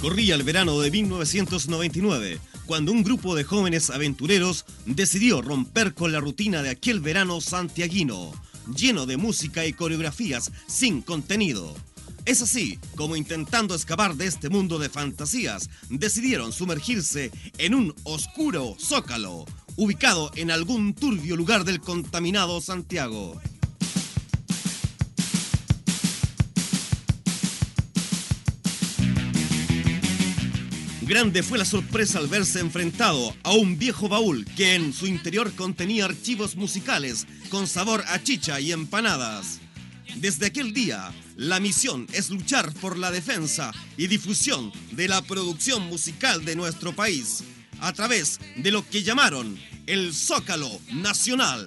Corría el verano de 1999, cuando un grupo de jóvenes aventureros decidió romper con la rutina de aquel verano santiaguino, lleno de música y coreografías sin contenido. Es así como, intentando escapar de este mundo de fantasías, decidieron sumergirse en un oscuro zócalo, ubicado en algún turbio lugar del contaminado Santiago. Grande fue la sorpresa al verse enfrentado a un viejo baúl que en su interior contenía archivos musicales con sabor a chicha y empanadas. Desde aquel día, la misión es luchar por la defensa y difusión de la producción musical de nuestro país, a través de lo que llamaron el Zócalo Nacional.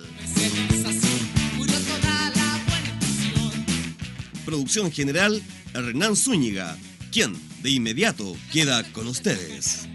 Producción general, Hernán Zúñiga, quien de inmediato queda con ustedes.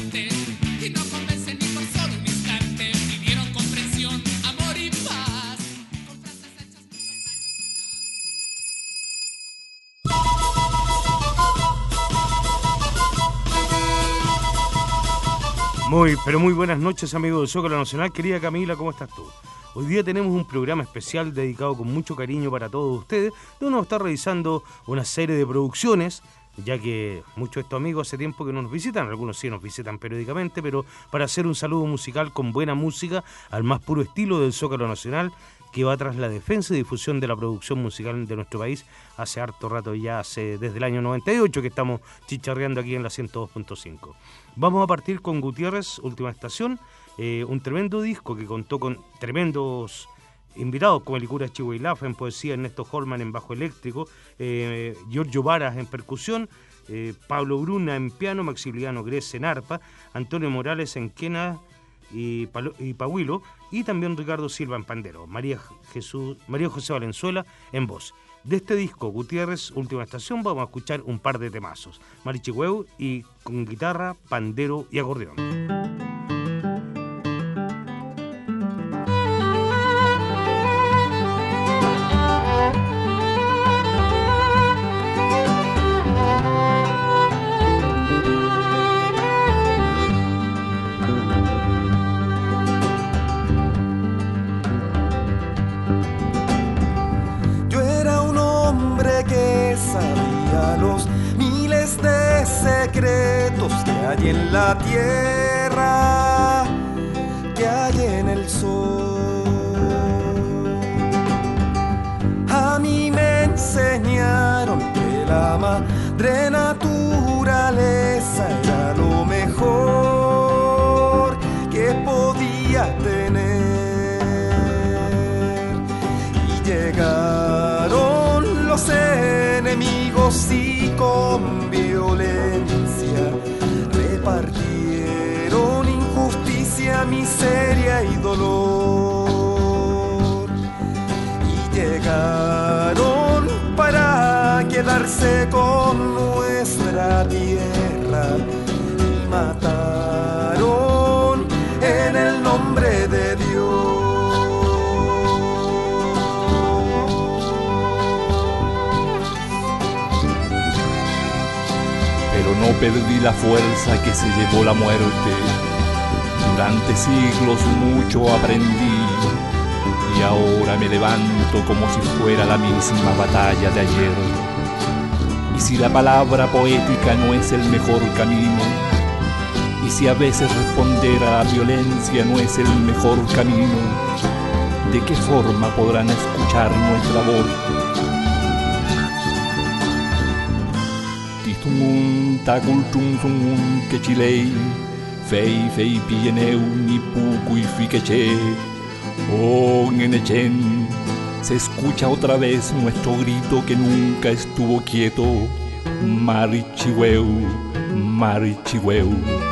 Muy buenas noches, amigos del Zócalo Nacional. Querida Camila, ¿cómo estás tú? Hoy día tenemos un programa especial dedicado con mucho cariño para todos ustedes, donde vamos a estar revisando una serie de producciones, ya que muchos de estos amigos hace tiempo que no nos visitan, algunos sí nos visitan periódicamente, pero para hacer un saludo musical con buena música al más puro estilo del Zócalo Nacional, que va tras la defensa y difusión de la producción musical de nuestro país hace harto rato ya, desde el año 98 que estamos chicharreando aquí en la 102.5. Vamos a partir con Gutiérrez, Última Estación, un tremendo disco que contó con tremendos invitados como el cura Chihuahilaf en poesía, Ernesto Holman en bajo eléctrico, Giorgio Varas en percusión, Pablo Bruna en piano, Maximiliano Grez en arpa, Antonio Morales en quena y pahuilo, y también Ricardo Silva en pandero, María José Valenzuela en voz. De este disco, Gutiérrez, Última Estación, vamos a escuchar un par de temazos, Marichihueu y con guitarra, pandero y acordeón. Secretos que hay en la tierra, que hay en el sol. A mí me enseñaron que la madre naturaleza era lo mejor que podía tener. Y llegaron los enemigos y con violencia repartieron injusticia, miseria y dolor, y llegaron para quedarse con nuestra tierra y mataron en el nombre de Dios. No perdí la fuerza que se llevó la muerte. Durante siglos mucho aprendí y ahora me levanto como si fuera la misma batalla de ayer. Y si la palabra poética no es el mejor camino, y si a veces responder a la violencia no es el mejor camino, ¿de qué forma podrán escuchar nuestra voz? Takultung sungun kechilei, fei pieneu ni puku y fiqueche. Oh, Nenechen, se escucha otra vez nuestro grito que nunca estuvo quieto. Marichihueu, Marichihueu.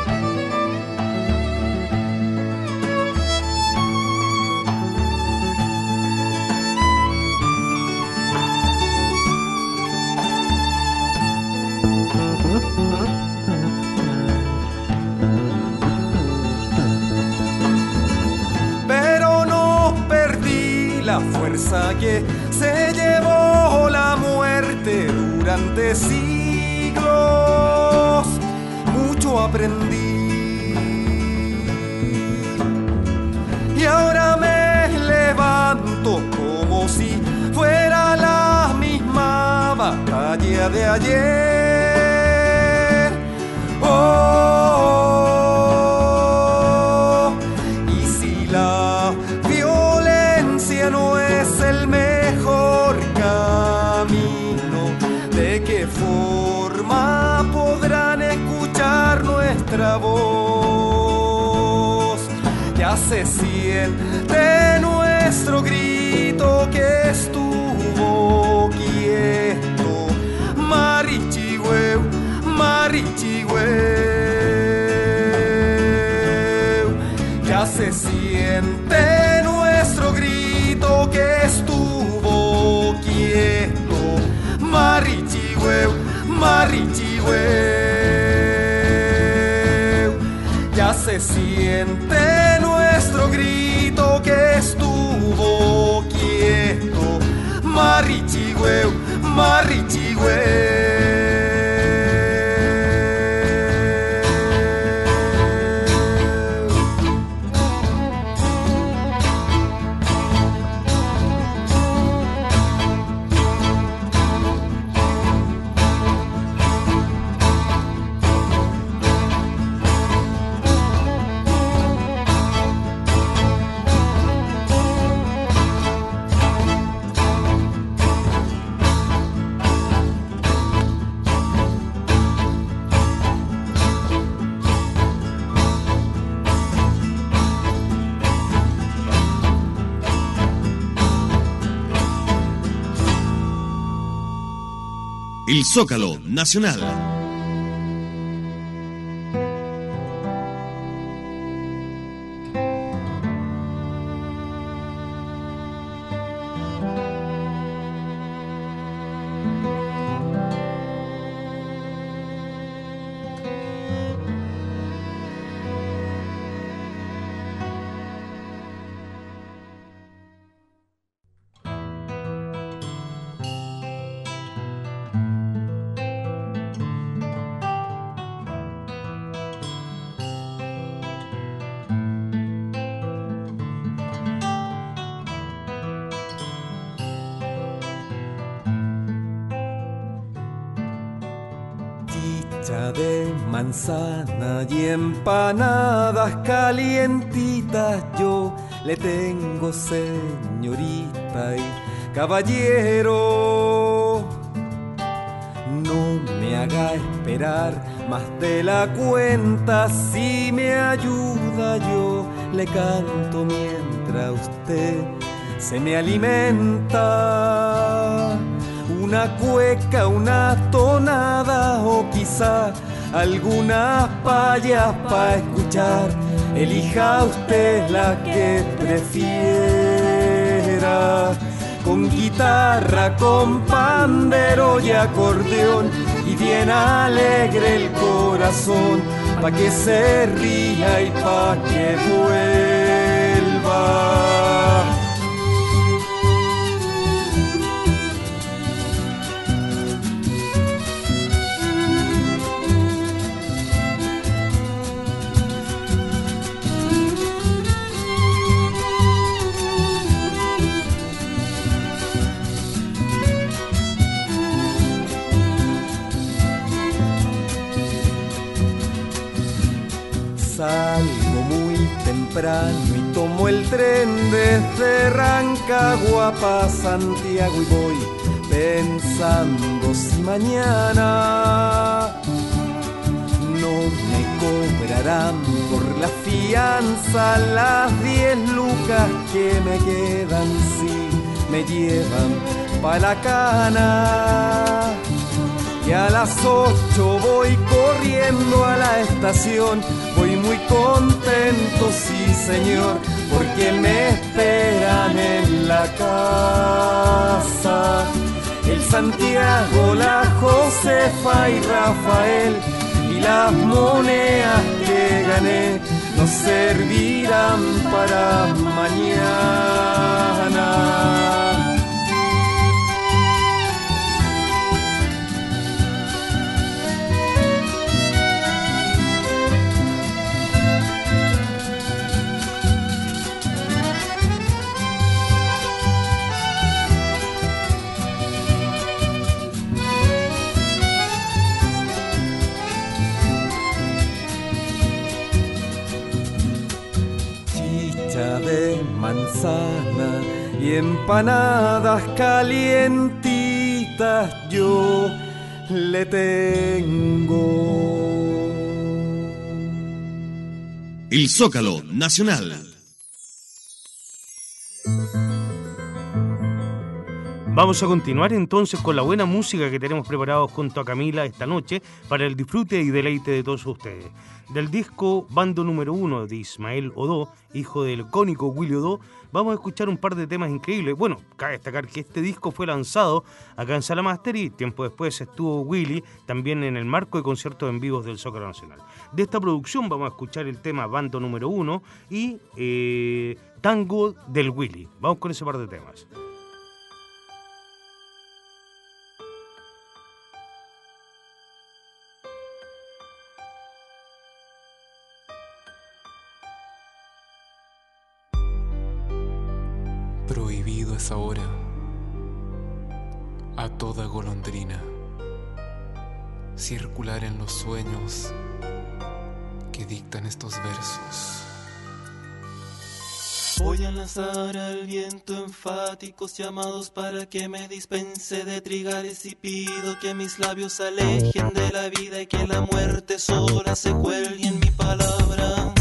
Que se llevó la muerte durante siglos, aprendí. Y ahora me levanto como si fuera la misma batalla de ayer. Oh, y si la violencia no es el mejor camino, ¿de qué forma podrán escuchar nuestra voz? Ya se siente nuestro grito que estuvo quieto. Marichigüeu, marichigüeu. Ya se siente nuestro grito que estuvo quieto. Marichigüeu, marichigüeu. Ya se siente nuestro grito que estuvo quieto. Marichigüeu, marichigüeu. El Zócalo Nacional. De manzana y empanadas calientitas yo le tengo, señorita y caballero. No me haga esperar más de la cuenta, si me ayuda yo le canto mientras usted se me alimenta. Una cueca, una tonada o quizá algunas payas pa' escuchar. Elija usted la que prefiera. Con guitarra, con pandero y acordeón, y bien alegre el corazón, pa' que se ría y pa' que vuelva. Salgo muy temprano y tomo el tren desde Rancagua pa' Santiago y voy pensando si mañana no me cobrarán por la fianza las 10 lucas que me quedan si me llevan pa' la cana. Y a las 8 voy corriendo a la estación, voy muy contento, sí señor, porque me esperan en la casa. El Santiago, la Josefa y Rafael, y las monedas que gané nos servirán para mañana. manzana y empanadas calientitas yo le tengo. El Zócalo Nacional. Vamos a continuar entonces con la buena música que tenemos preparado junto a Camila esta noche para el disfrute y deleite de todos ustedes. Del disco Bando número 1 de Ismael Odó, hijo del icónico Willy Odó, vamos a escuchar un par de temas increíbles. Bueno, cabe destacar que este disco fue lanzado acá en Sala Master y tiempo después estuvo Willy también en el marco de conciertos en vivos del Zócalo Nacional. De esta producción vamos a escuchar el tema Bando número 1 y Tango del Willy. Vamos con ese par de temas. Prohibido es ahora a toda golondrina circular en los sueños que dictan estos versos. Voy a lanzar al viento enfáticos llamados para que me dispense de trigares y pido que mis labios se alejen de la vida y que la muerte sola se cuelgue en mi palabra.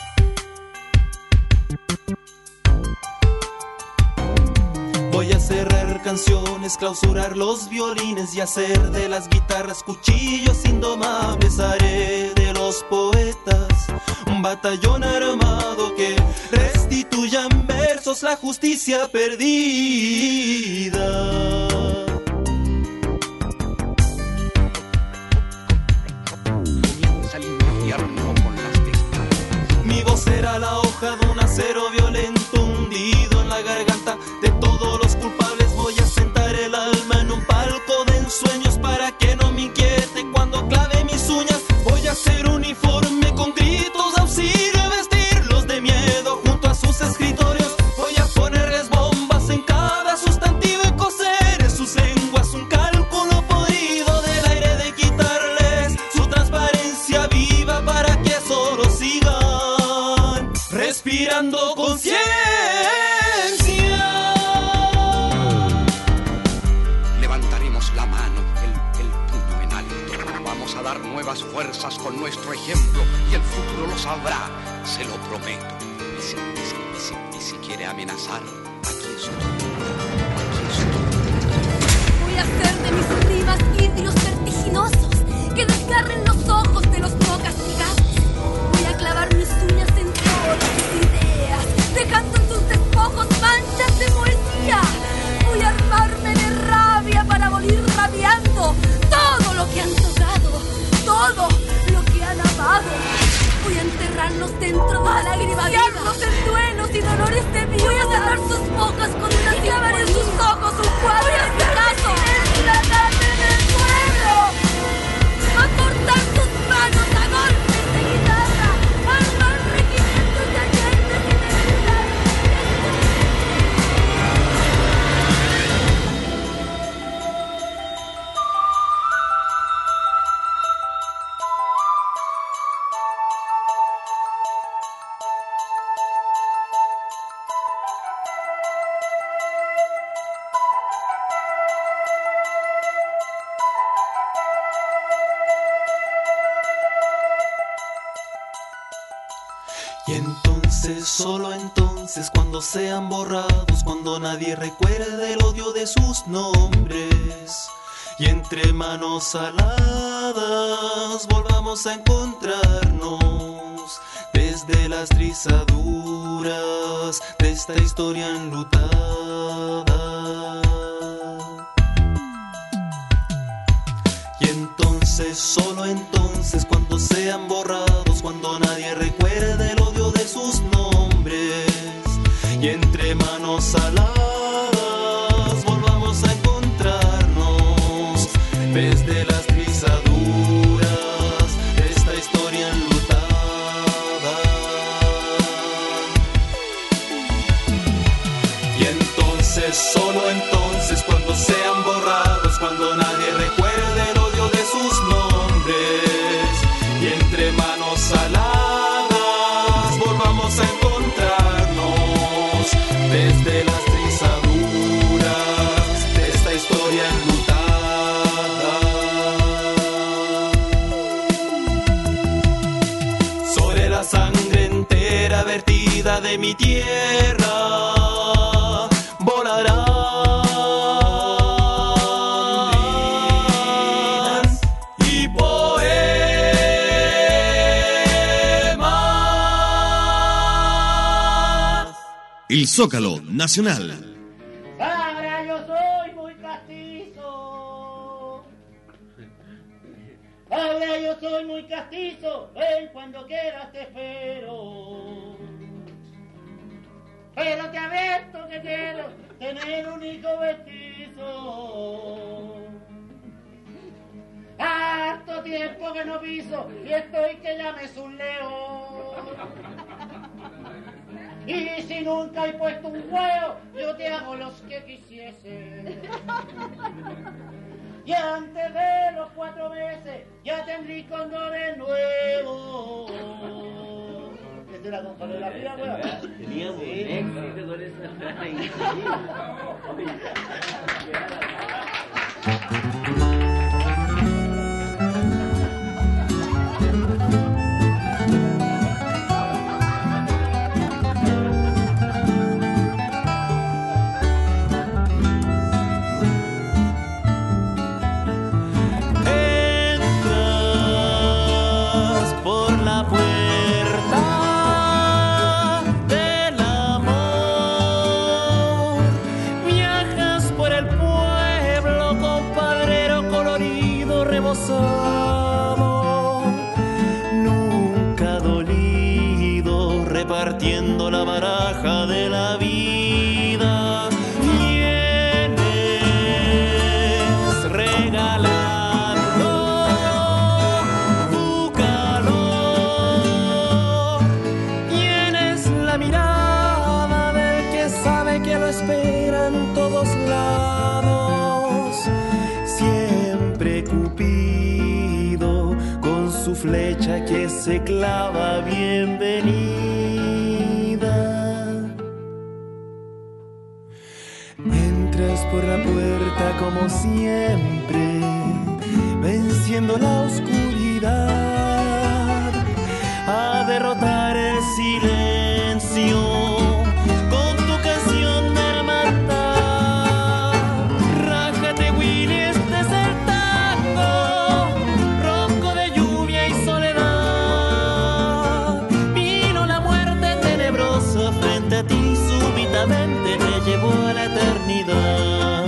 Voy a cerrar canciones, clausurar los violines y hacer de las guitarras cuchillos indomables. Haré de los poetas un batallón armado que restituya en versos la justicia perdida. Comienza el infierno con las descargas. Mi voz será la hoja de un acero violento hundido en la garganta de todos los culpables. Voy a sentar el alma en un palco de ensueños para que no me inquiete cuando clave mis uñas. Voy a hacer uniforme con gritos de auxilio y vestirlos de miedo junto a sus escritorios. Voy a ponerles bombas en cada sustantivo y coser en sus lenguas un cálculo podrido del aire, de quitarles su transparencia viva para que solo sigan respirando conciencia. Levantaremos la mano, el puño en alto. Vamos a dar nuevas fuerzas con nuestro ejemplo y el futuro lo sabrá, se lo prometo. Y si quiere amenazar, aquí estoy. Voy a hacer de mis rimas vidrios vertiginosos que desgarren los ojos de los no castigados. Voy a clavar mis uñas en todas sus ideas, dejando en sus despojos manchas de poesía. Voy a armarme de rabia para morir rabiando todo lo que han tocado, todo lo que han amado. Voy a enterrarlos dentro de la lágrima viva, en duelos y dolores de vida. Voy a cerrar sus bocas con una y clavar en sus ojos un cuadro de Picasso. ¡Tratarme del pueblo! ¡A cortar sus manos a golpes de guitarra! ¡A armar regimientos de agentes y de Y entonces, solo entonces, cuando sean borrados, cuando nadie recuerde el odio de sus nombres, y entre manos aladas volvamos a encontrarnos desde las trizaduras de esta historia enlutada. Y entonces, solo entonces, cuando sean borrados, cuando nadie recuerde el odio de sus nombres, y entre manos aladas volvamos a encontrarnos desde las trizaduras de esta historia enlutada. Y entonces, solo entonces, cuando sean borrados, cuando nadie recuerde el odio de sus nombres, y entre manos aladas volvamos a encontrarnos la sangre entera vertida de mi tierra volarán y poemas. El Zócalo Nacional. Ahora yo soy muy castizo. Ahora yo soy muy castizo. Ven cuando quieras te espero. Pero te advierto que quiero tener un hijo mestizo. Harto tiempo que no piso y estoy que ya me es un león. Y si nunca he puesto un huevo, yo te hago los que quisiese. Y antes de los 4 meses, ya tendrí condores nuevos. ¿Esta era con la pila, weón? Teníamos éxito con esa frase. Nunca dolido, repartiendo la baraja de la vida. Vienes regalando tu calor. Tienes la mirada del que sabe que lo espera en todos lados. Siempre Cupido con su flecha que se clava, bienvenida. Entras por la puerta como siempre, venciendo la oscuridad, a derrotar el silencio. Te llevó a la eternidad.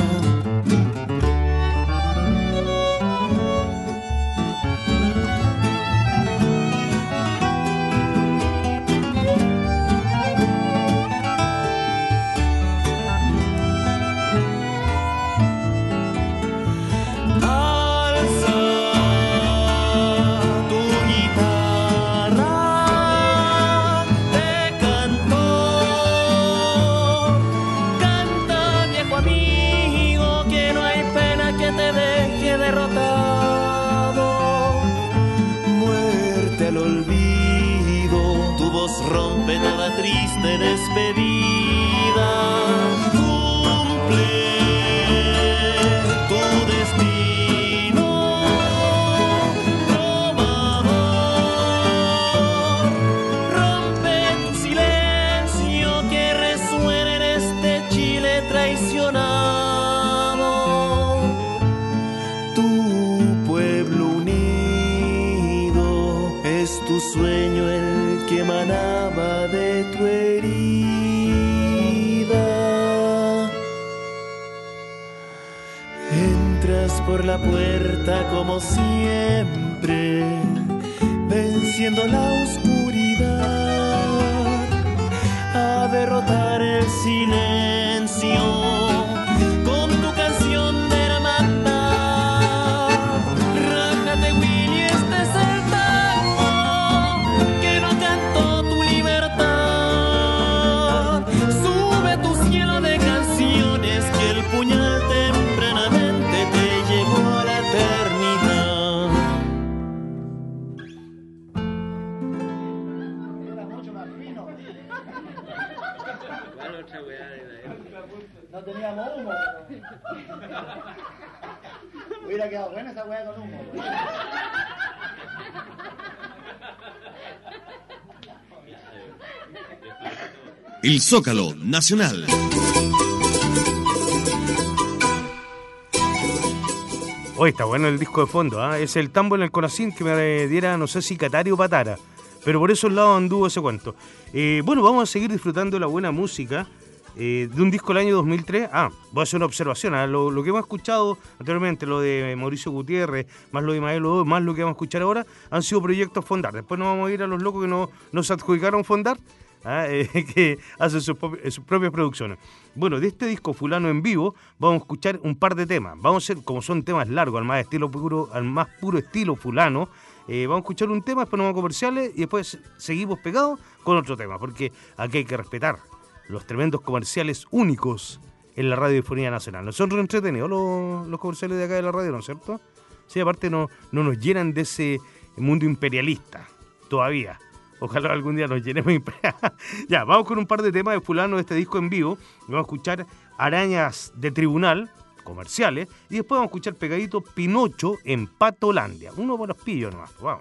Rompe toda triste despedida. Cumple tu destino, trovador. Rompe tu silencio que resuena en este Chile traicionado. Tu pueblo unido es tu sueño, el que emanaba de tu herida. Entras por la puerta como siempre, venciendo la oscuridad, a derrotar el silencio. Con tu canción de hermandad, rájate Willy, este es el tango que no cantó tu libertad. Sube tu cielo de canciones, que el puñal tempranamente te llevó a la eternidad. Era mucho más fino. No teníamos humo. Hubiera quedado buena esa weá con humo. El Zócalo Nacional. Hoy está bueno el disco de fondo, ¿eh? Es el tambo en el Conacín que me diera, no sé si Catari o Patara, pero por esos lados anduvo ese cuento. Bueno, vamos a seguir disfrutando de la buena música de un disco del año 2003. Voy a hacer una observación, ¿eh? Lo que hemos escuchado anteriormente, lo de Mauricio Gutiérrez, más lo de Mael Odo, más lo que vamos a escuchar ahora, han sido proyectos Fondar. Después nos vamos a ir a los locos que nos adjudicaron Fondar, que hacen sus propias producciones. Bueno, de este disco Fulano en vivo vamos a escuchar un par de temas. Vamos a hacer, como son temas largos, al más puro estilo Fulano, vamos a escuchar un tema, después nos vamos a comerciales y después seguimos pegados con otro tema, porque aquí hay que respetar los tremendos comerciales únicos en la radiofonía nacional. Nosotros entretenidos los comerciales de acá de la radio, ¿no es cierto? Sí, aparte no nos llenan de ese mundo imperialista todavía. Ojalá algún día nos llenemos. Ya, vamos con un par de temas de Fulano de este disco en vivo. Vamos a escuchar Arañas de Tribunal, comerciales, y después vamos a escuchar pegadito Pinocho en Patolandia. Uno por los pillos nomás, vamos.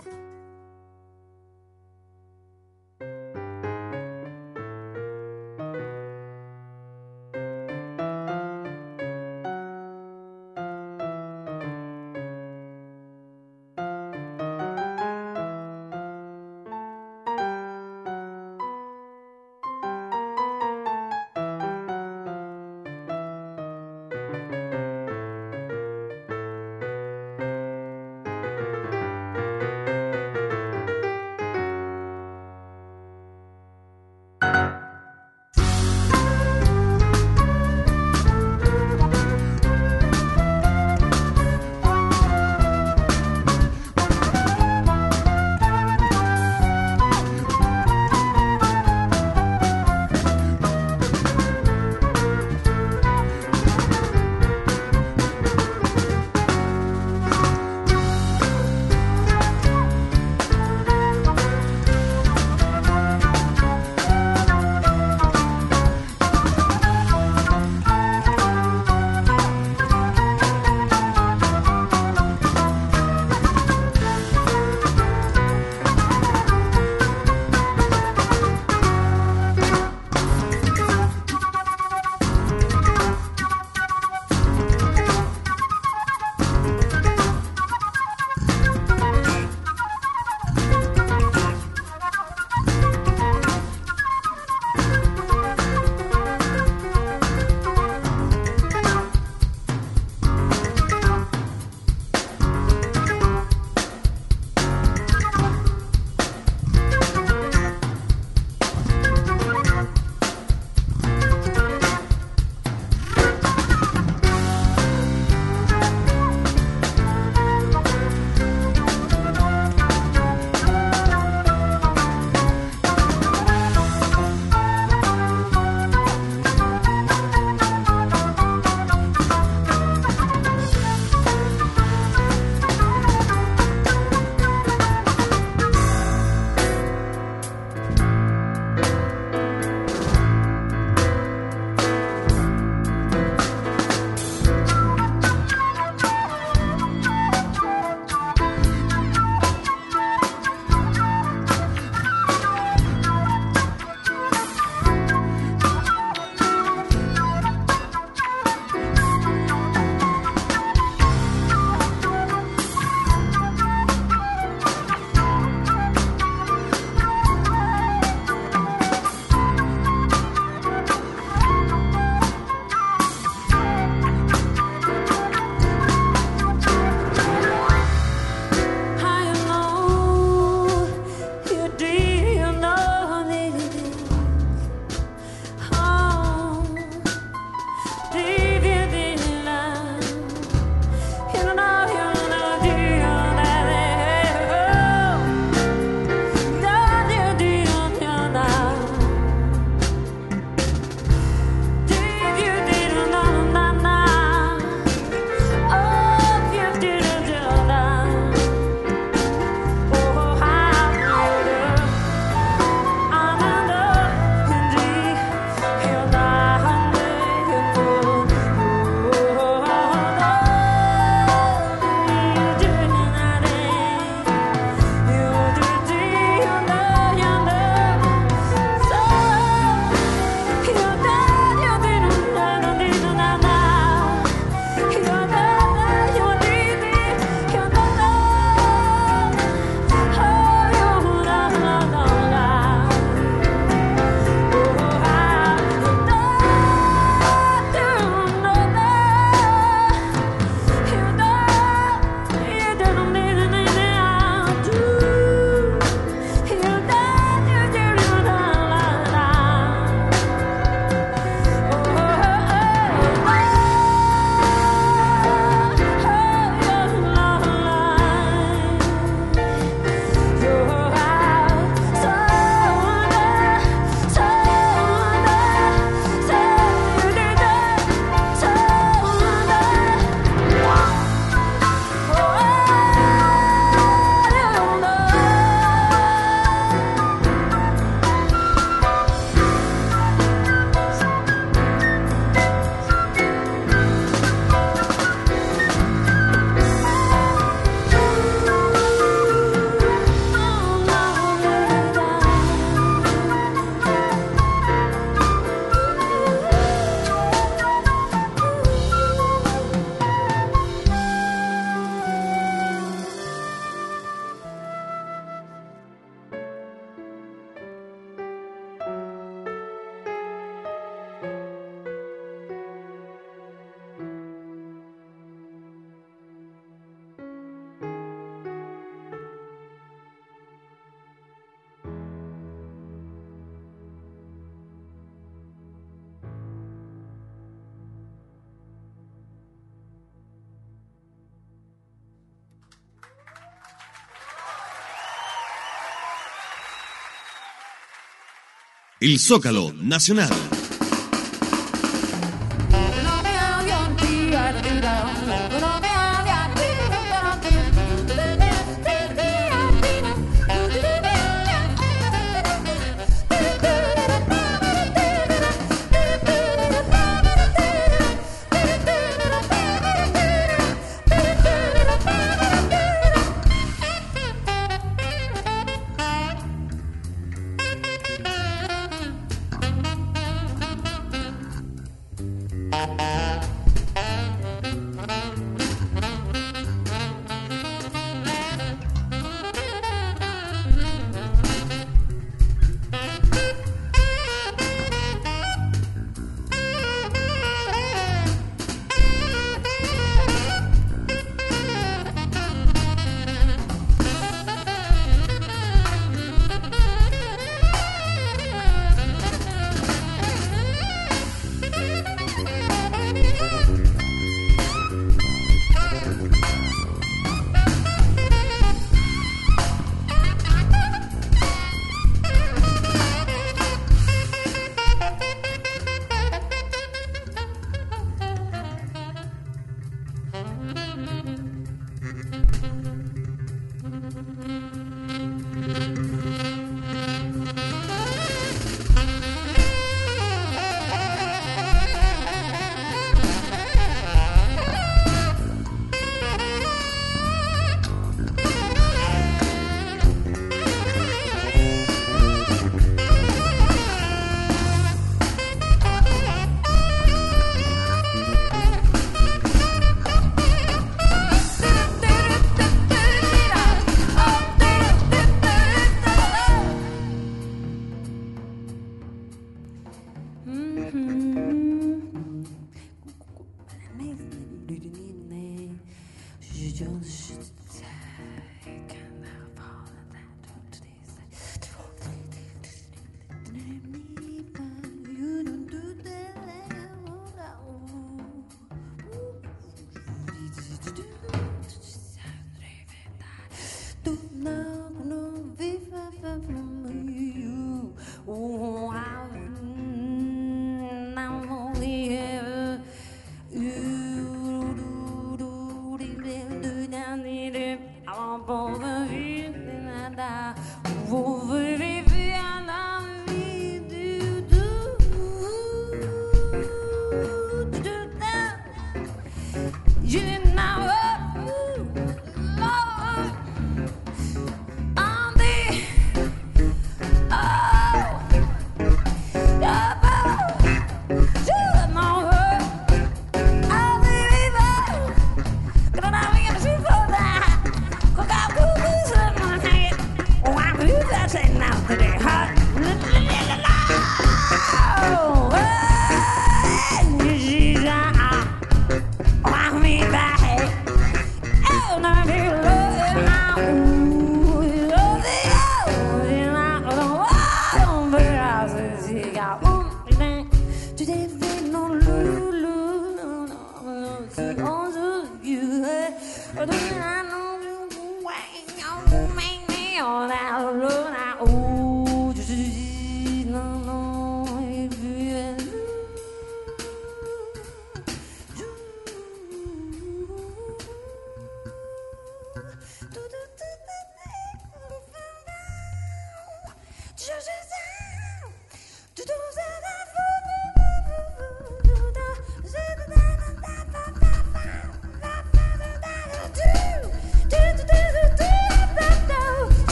El Zócalo Nacional.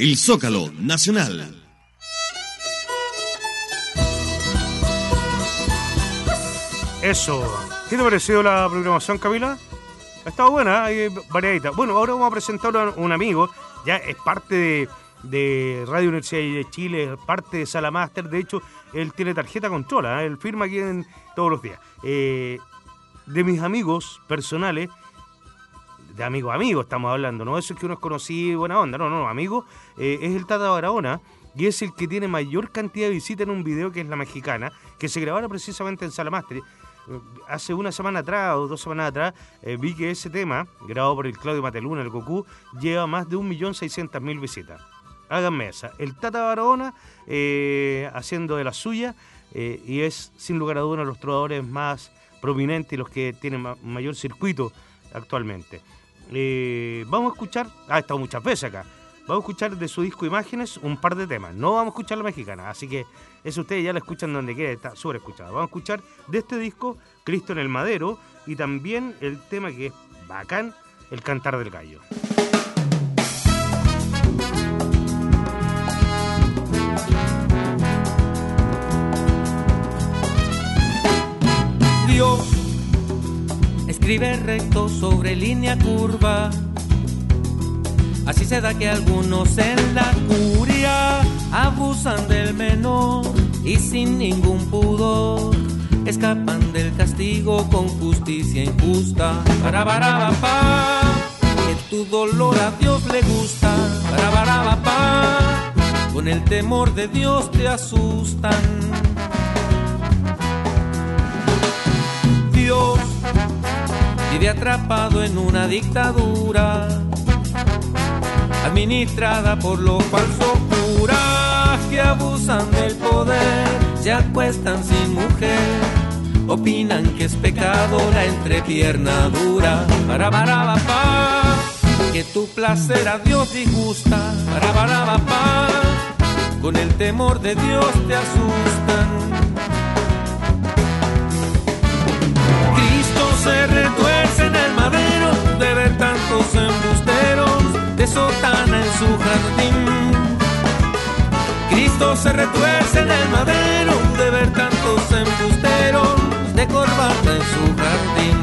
El Zócalo Nacional. Eso. ¿Qué te ha parecido la programación, Camila? Ha estado buena, hay variadita. Bueno, ahora vamos a presentar a un amigo, ya es parte de Radio Universidad de Chile, es parte de Sala Máster. De hecho, él tiene tarjeta controla, él firma aquí todos los días. De mis amigos personales, de amigos estamos hablando, no eso es que uno es conocido, buena onda, no, amigo, es el Tata Barahona, y es el que tiene mayor cantidad de visitas en un video, que es La Mexicana, que se grabara precisamente en Sala Máster. Hace una semana atrás o 2 semanas atrás vi que ese tema, grabado por el Claudio Mateluna, el Goku, lleva más de 1.600.000 visitas. Háganme esa. El Tata Barahona haciendo de la suya, y es sin lugar a dudas uno de los trovadores más prominentes y los que tienen mayor circuito actualmente. Vamos a escuchar, ha estado muchas veces acá, vamos a escuchar de su disco Imágenes un par de temas. No vamos a escuchar La Mexicana, así que eso ustedes ya la escuchan donde quiera, está súper escuchado. Vamos a escuchar de este disco Cristo en el Madero, y también el tema que es bacán, El Cantar del Gallo. Dios escribe recto sobre línea curva. Así se da que algunos en la curia abusan del menor y sin ningún pudor escapan del castigo con justicia injusta. Parabarabapá, que tu dolor a Dios le gusta. Parabarabapá, con el temor de Dios te asustan. Dios vive atrapado en una dictadura administrada por los falsos curas que abusan del poder, se acuestan sin mujer, opinan que es pecado la entrepierna dura. Parabarabapá, que tu placer a Dios disgusta. Parabarabapá, con el temor de Dios te asustan. Cristo se retuerce en el madero de ver tantos embusteros de sotana en su jardín. Cristo se retuerce en el madero de ver tantos embusteros de corbata en su jardín.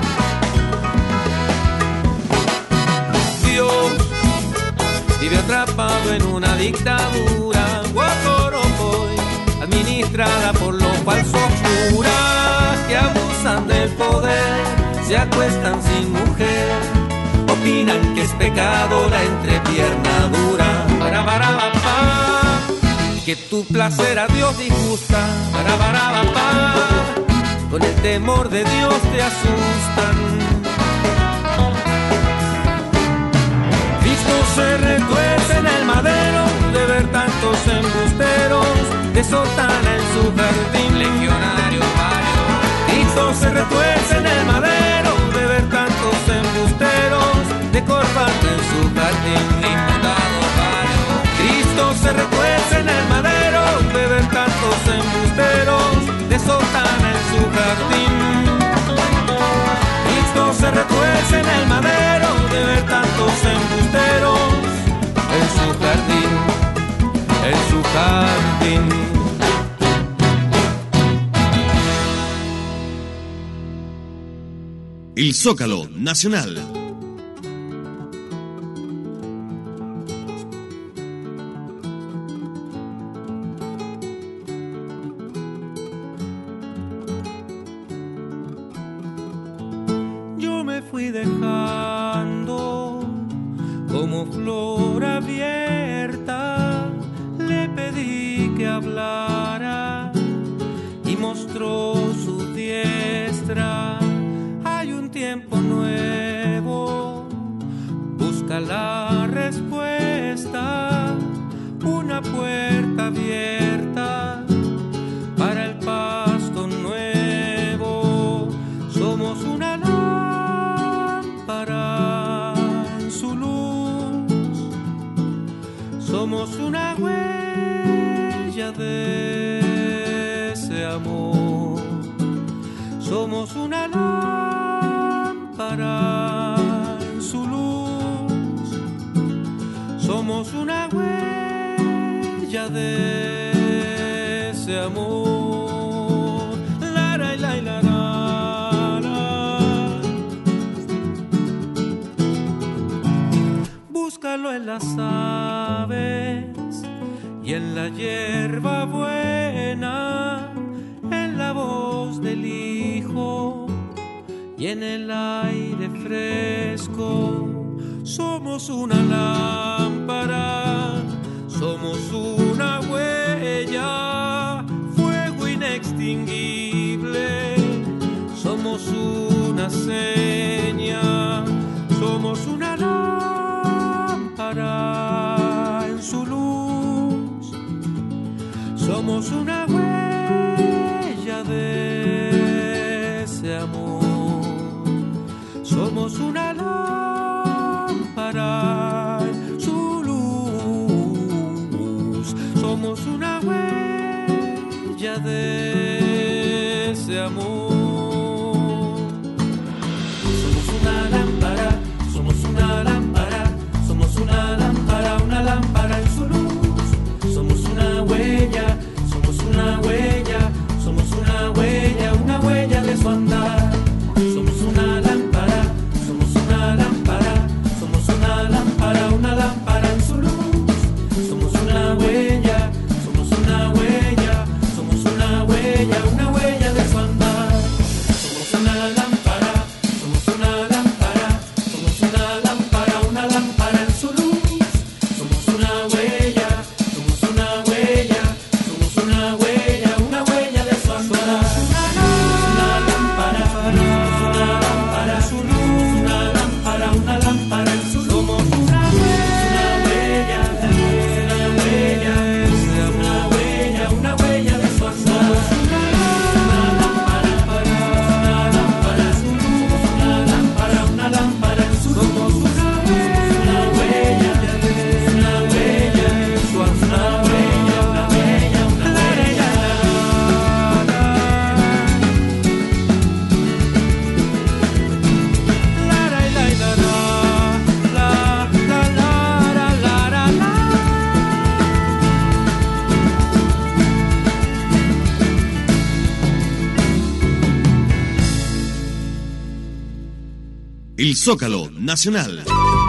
Dios vive atrapado en una dictadura, guaporopoy, administrada por los falsos curas que abusan del poder, se acuestan sin mujer, opinan que es pecado la entrepierna dura. Parabarabapá, que tu placer a Dios disgusta. Parabarabapá, con el temor de Dios te asustan. Cristo se retuerce en el madero de ver tantos embusteros de sotana en su jardín. Legionario Mario. Cristo se retuerce en el madero de ver tantos embusteros de corbata en su jardín. Diputado Mario. Cristo se retuerce en el madero de ver tantos embusteros de sotana en su jardín. Cristo se retuerce en el madero de ver tantos embusteros en su jardín, en su jardín. El Zócalo Nacional. Yo me fui dejando como flor abierta, le pedí que hablara y mostró su diestra. Hay un tiempo nuevo, busca la respuesta, una puerta abierta para el pasto nuevo. Somos una lámpara en su luz, somos una huella de ese amor, somos una lámpara en su luz, somos una huella de ese amor. La, la, la, la, la. Búscalo en las aves y en la hierba buena, en la voz del hijo y en el aire fresco. Somos una lámpara, somos una huella, fuego inextinguible. Somos una seña, somos una lámpara en su luz. Somos una huella de ese amor. Somos una lámpara en su luz. Somos una huella de ese amor. Somos una lámpara, somos una lámpara, somos una lámpara en su luz. Somos una huella, somos una huella, somos una huella de su andar. Somos una lámpara, somos una lámpara, somos una lámpara en su luz. Somos una huella, somos una huella, somos una huella de su andar. Somos una lámpara, somos una lámpara, somos una lámpara en su luz. Somos una huella, somos una huella, somos una huella de su andar. Una lámpara, una lámpara, su luz, una lámpara en su luz. Somos una huella, una huella de su andar. Una lámpara, su luz, una lámpara en su luz. Somos una huella de su andar. Una huella. El Zócalo Nacional.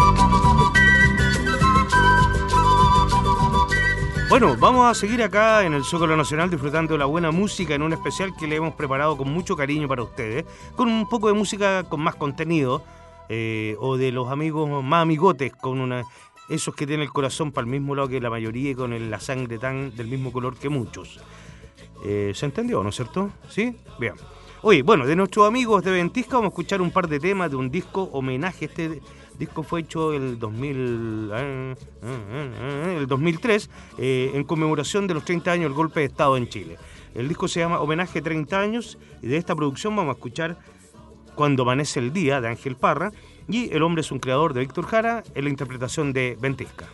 Bueno, vamos a seguir acá en el Zócalo Nacional disfrutando de la buena música en un especial que le hemos preparado con mucho cariño para ustedes, con un poco de música con más contenido, o de los amigos más amigotes, con esos que tienen el corazón para el mismo lado que la mayoría y con la sangre tan del mismo color que muchos. ¿Se entendió, no es cierto? ¿Sí? Bien. Oye, bueno, de nuestros amigos de Ventisca vamos a escuchar un par de temas de un disco homenaje. Este disco fue hecho el 2003 en conmemoración de los 30 años del golpe de Estado en Chile. El disco se llama Homenaje 30 años y de esta producción vamos a escuchar Cuando amanece el día de Ángel Parra y El hombre es un creador de Víctor Jara en la interpretación de Ventisca.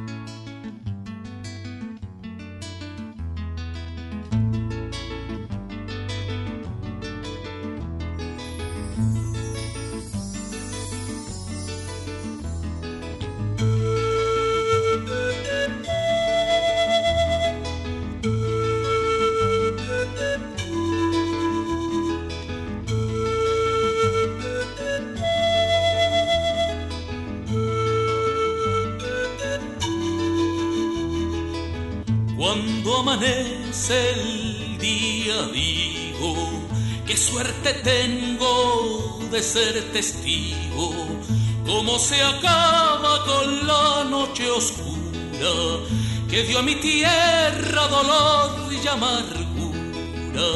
Cuando amanece el día digo, qué suerte tengo de ser testigo, cómo se acaba con la noche oscura que dio a mi tierra dolor y amargura.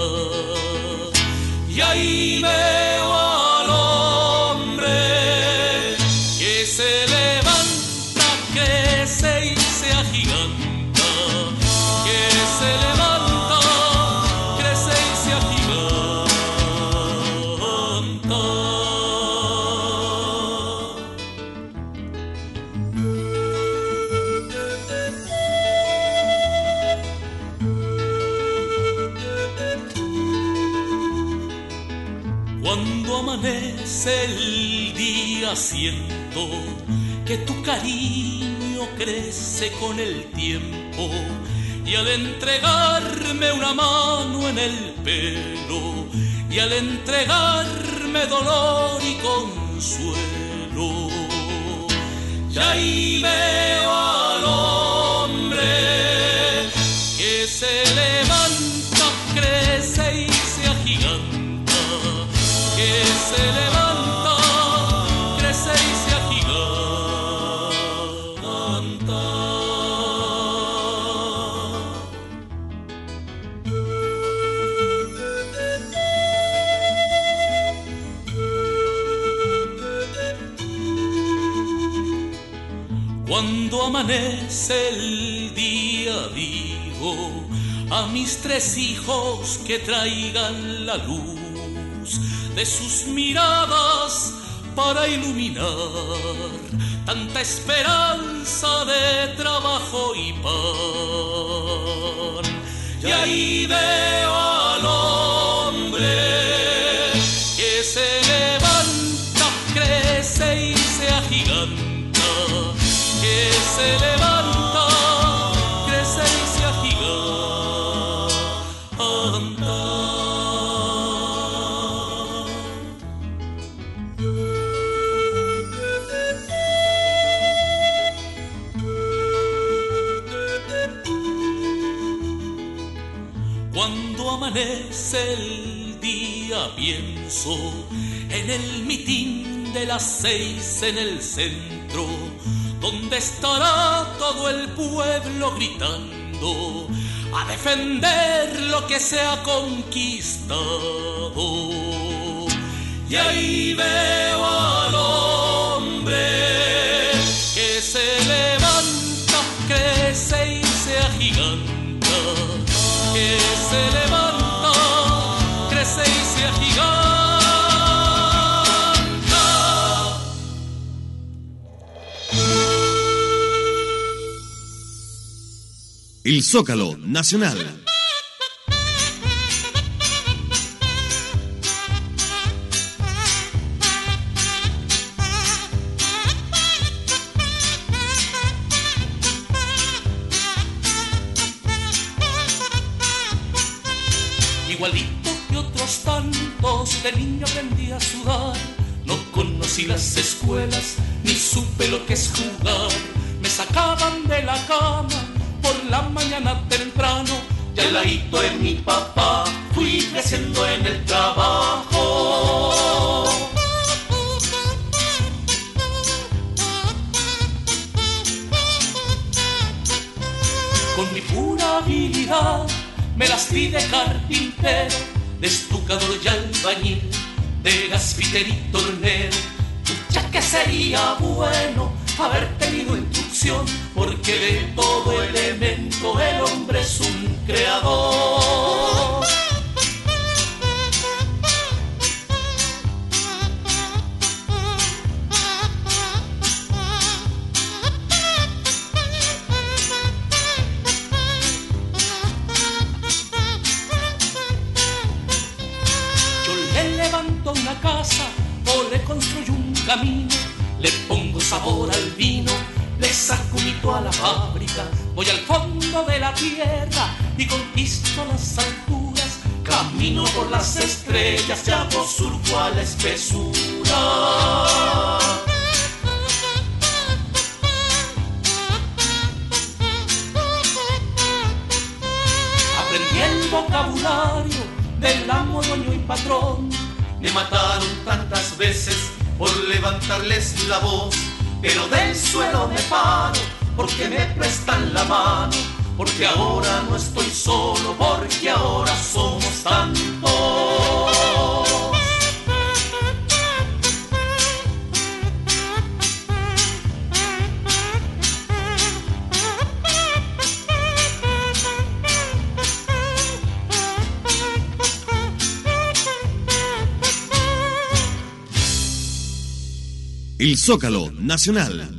Y ahí veo al hombre que se levanta, crece y se agiganta. Que se levanta, crece y se agiganta. Cuando amanece el día siento que tu cariño crece con el tiempo y al entregarme una mano en el pelo y al entregarme dolor y consuelo, ya ahí veo al hombre que se levanta, crece y se agiganta, que se levanta, crece y se agiganta. Cuando amanece el día digo a mis 3 hijos que traigan la luz de sus miradas para iluminar tanta esperanza de trabajo y pan. Y ahí veo al hombre que se levanta, crece y se agiganta, que se levanta, crece y se agiganta. Cuando amanece el día pienso en el mitin de las 6 en el centro, donde estará todo el pueblo gritando a defender lo que se ha conquistado. Y ahí veo al hombre que se levanta, crece y se agiganta, que se levanta, crece y se agiganta. El Zócalo Nacional. Igualito que otros tantos, de niño aprendí a sudar. No conocí las escuelas, ni supe lo que es jugar. Me sacaban de la cama por la mañana temprano, y al ladito de mi papá fui creciendo en el trabajo. Con mi pura habilidad me las di de carpintero, de estucador y albañil, de gasfiter y tornero. Ya que sería bueno haber tenido instrucción, porque de todo elemento el hombre es un creador. Yo le levanto una casa o le construyo un camino, le pongo sabor al vino, le saco un hito a la fábrica, voy al fondo de la tierra y conquisto las alturas, camino por las estrellas y hago surco a la espesura. Aprendí el vocabulario del amo, dueño y patrón. Me mataron tantas veces por levantarles la voz, pero del suelo me paro porque me prestan la mano, porque ahora no estoy solo, porque ahora somos tantos. El Zócalo Nacional.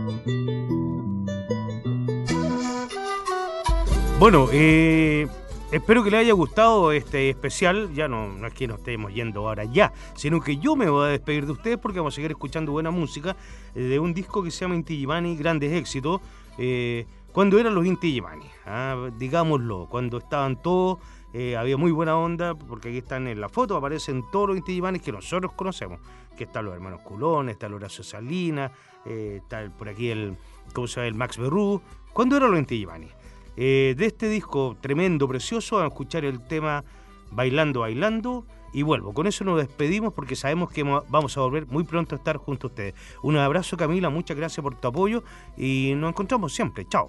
Bueno, Espero que les haya gustado este especial. Ya no es que nos estemos yendo ahora ya, sino que yo me voy a despedir de ustedes porque vamos a seguir escuchando buena música de un disco que se llama Inti Illimani, Grandes Éxitos. Cuando eran los Inti Illimani, digámoslo, cuando estaban todos, había muy buena onda, porque aquí están en la foto, aparecen todos los Inti Illimani que nosotros conocemos, que están los hermanos Culón, está el Horacio Salinas, está por aquí el Max Berrú. ¿Cuándo eran los Inti Illimani? De este disco tremendo, precioso, vamos a escuchar el tema Bailando, Bailando, y vuelvo. Con eso nos despedimos porque sabemos que vamos a volver muy pronto a estar junto a ustedes. Un abrazo, Camila, muchas gracias por tu apoyo y nos encontramos siempre. Chao.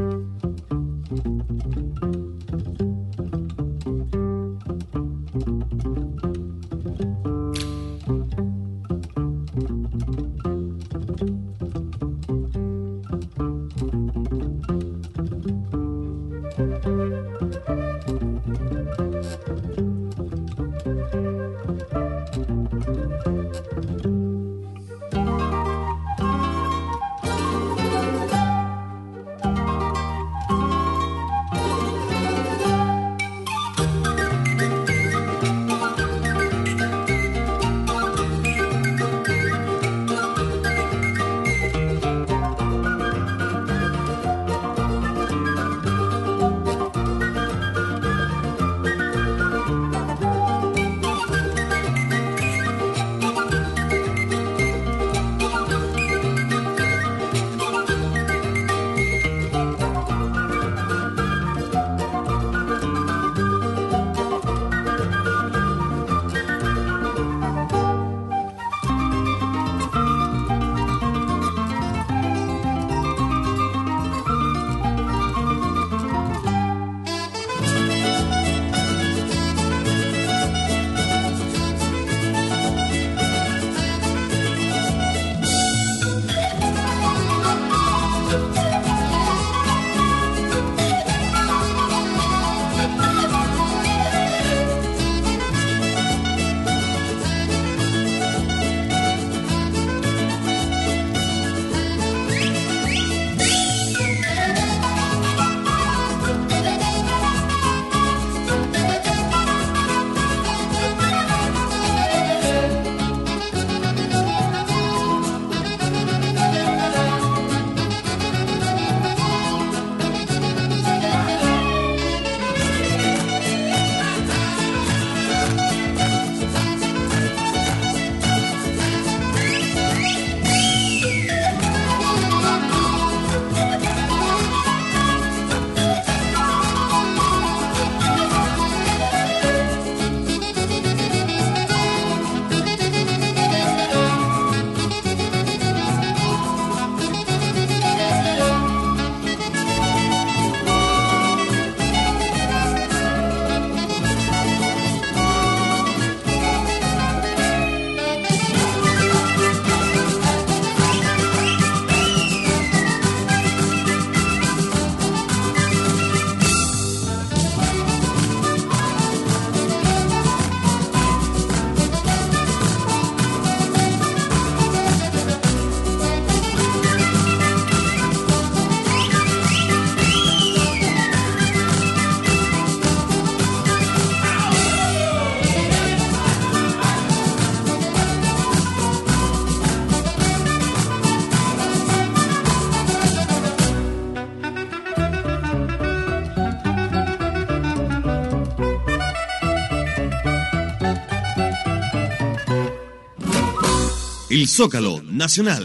El Zócalo Nacional.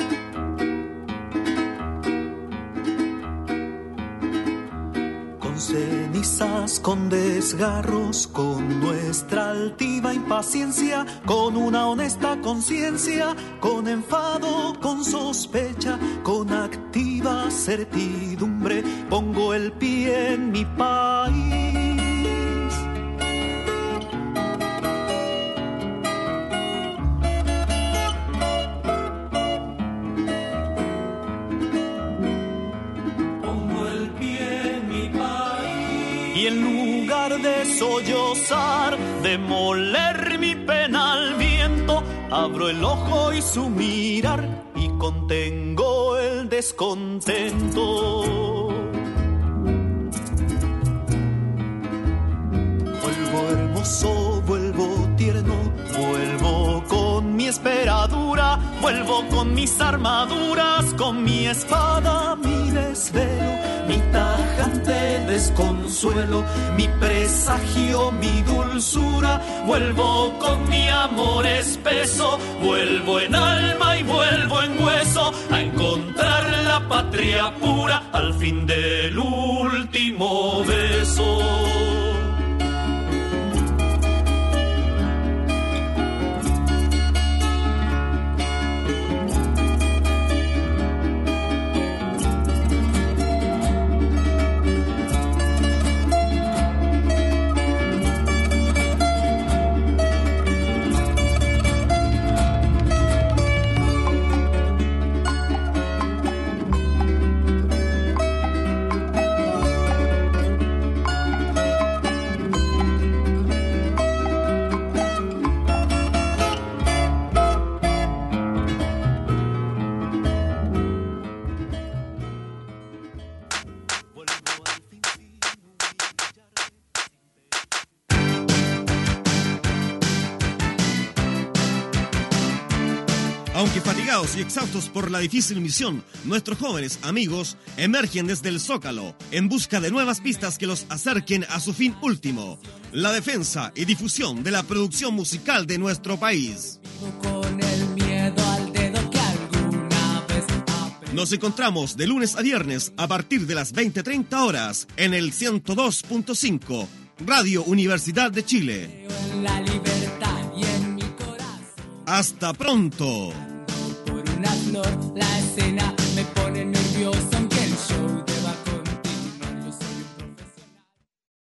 Con cenizas, con desgarros, con nuestra altiva impaciencia, con una honesta conciencia, con enfado, con sospecha, con activa certidumbre, pongo el pie en mi país. De sollozar, de moler mi pena al viento, abro el ojo y su mirar y contengo el descontento. cariñoso, vuelvo tierno, vuelvo con mi esperadura, vuelvo con mis armaduras, con mi espada, mi desvelo, mi tajante desconsuelo, mi presagio, mi dulzura, vuelvo con mi amor espeso, vuelvo en alma y vuelvo en hueso a encontrar la patria pura al fin del último beso. Aunque fatigados y exhaustos por la difícil misión, nuestros jóvenes amigos emergen desde el Zócalo en busca de nuevas pistas que los acerquen a su fin último, la defensa y difusión de la producción musical de nuestro país. Con el miedo al dedo que alguna vez Nos encontramos de lunes a viernes a partir de las 20:30 horas en el 102.5, Radio Universidad de Chile. en la libertad y en mi corazón. ¡Hasta pronto! Por una flor, la escena